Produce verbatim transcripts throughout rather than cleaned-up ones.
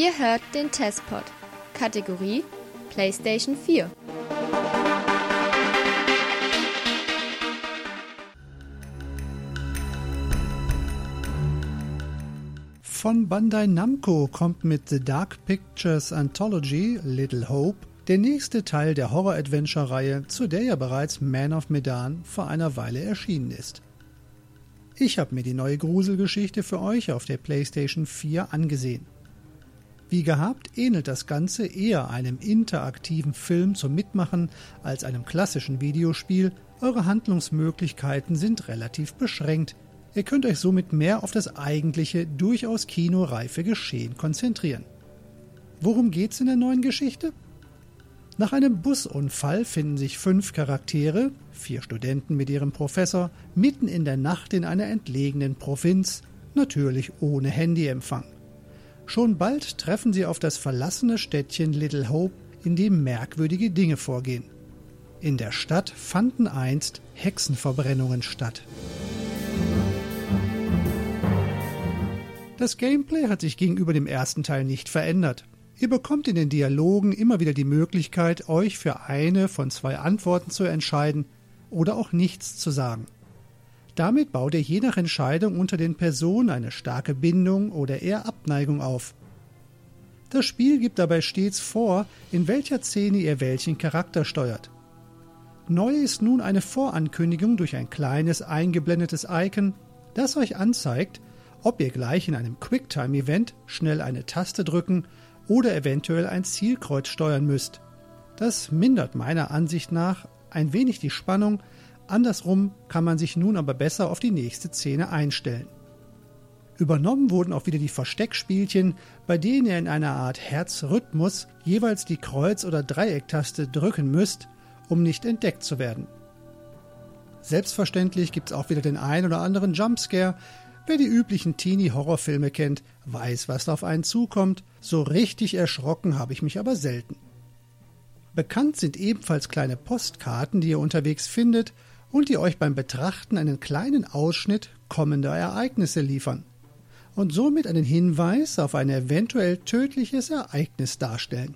Ihr hört den Testpod. Kategorie PlayStation vier. Von Bandai Namco kommt mit The Dark Pictures Anthology Little Hope der nächste Teil der Horror-Adventure-Reihe, zu der ja bereits Man of Medan vor einer Weile erschienen ist. Ich habe mir die neue Gruselgeschichte für euch auf der PlayStation vier angesehen. Wie gehabt ähnelt das Ganze eher einem interaktiven Film zum Mitmachen als einem klassischen Videospiel. Eure Handlungsmöglichkeiten sind relativ beschränkt. Ihr könnt euch somit mehr auf das eigentliche, durchaus kinoreife Geschehen konzentrieren. Worum geht's in der neuen Geschichte? Nach einem Busunfall finden sich fünf Charaktere, vier Studenten mit ihrem Professor, mitten in der Nacht in einer entlegenen Provinz, natürlich ohne Handyempfang. Schon bald treffen sie auf das verlassene Städtchen Little Hope, in dem merkwürdige Dinge vorgehen. In der Stadt fanden einst Hexenverbrennungen statt. Das Gameplay hat sich gegenüber dem ersten Teil nicht verändert. Ihr bekommt in den Dialogen immer wieder die Möglichkeit, euch für eine von zwei Antworten zu entscheiden oder auch nichts zu sagen. Damit baut ihr je nach Entscheidung unter den Personen eine starke Bindung oder eher Abneigung auf. Das Spiel gibt dabei stets vor, in welcher Szene ihr welchen Charakter steuert. Neu ist nun eine Vorankündigung durch ein kleines eingeblendetes Icon, das euch anzeigt, ob ihr gleich in einem Quicktime-Event schnell eine Taste drücken oder eventuell ein Zielkreuz steuern müsst. Das mindert meiner Ansicht nach ein wenig die Spannung, andersrum kann man sich nun aber besser auf die nächste Szene einstellen. Übernommen wurden auch wieder die Versteckspielchen, bei denen ihr in einer Art Herzrhythmus jeweils die Kreuz- oder Dreiecktaste drücken müsst, um nicht entdeckt zu werden. Selbstverständlich gibt es auch wieder den ein oder anderen Jumpscare. Wer die üblichen Teenie-Horrorfilme kennt, weiß, was auf einen zukommt. So richtig erschrocken habe ich mich aber selten. Bekannt sind ebenfalls kleine Postkarten, die ihr unterwegs findet und die euch beim Betrachten einen kleinen Ausschnitt kommender Ereignisse liefern und somit einen Hinweis auf ein eventuell tödliches Ereignis darstellen.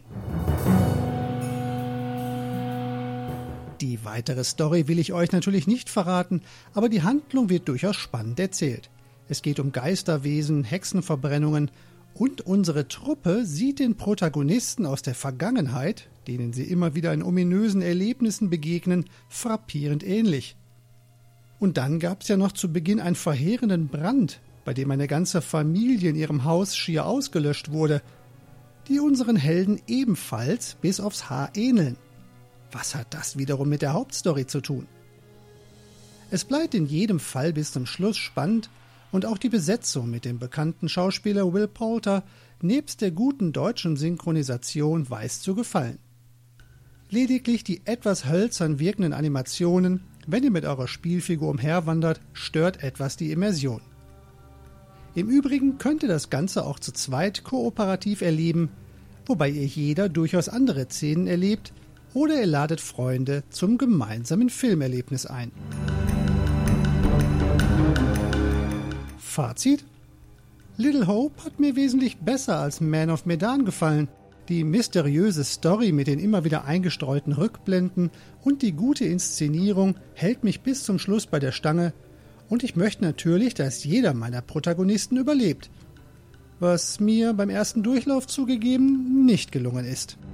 Die weitere Story will ich euch natürlich nicht verraten, aber die Handlung wird durchaus spannend erzählt. Es geht um Geisterwesen, Hexenverbrennungen und unsere Truppe sieht den Protagonisten aus der Vergangenheit, denen sie immer wieder in ominösen Erlebnissen begegnen, frappierend ähnlich. Und dann gab es ja noch zu Beginn einen verheerenden Brand, bei dem eine ganze Familie in ihrem Haus schier ausgelöscht wurde, die unseren Helden ebenfalls bis aufs Haar ähneln. Was hat das wiederum mit der Hauptstory zu tun? Es bleibt in jedem Fall bis zum Schluss spannend, und auch die Besetzung mit dem bekannten Schauspieler Will Poulter nebst der guten deutschen Synchronisation weiß zu gefallen. Lediglich die etwas hölzern wirkenden Animationen, wenn ihr mit eurer Spielfigur umherwandert, stört etwas die Immersion. Im Übrigen könnt ihr das Ganze auch zu zweit kooperativ erleben, wobei ihr jeder durchaus andere Szenen erlebt oder ihr ladet Freunde zum gemeinsamen Filmerlebnis ein. Fazit: Little Hope hat mir wesentlich besser als Man of Medan gefallen. Die mysteriöse Story mit den immer wieder eingestreuten Rückblenden und die gute Inszenierung hält mich bis zum Schluss bei der Stange und ich möchte natürlich, dass jeder meiner Protagonisten überlebt, was mir beim ersten Durchlauf zugegeben nicht gelungen ist.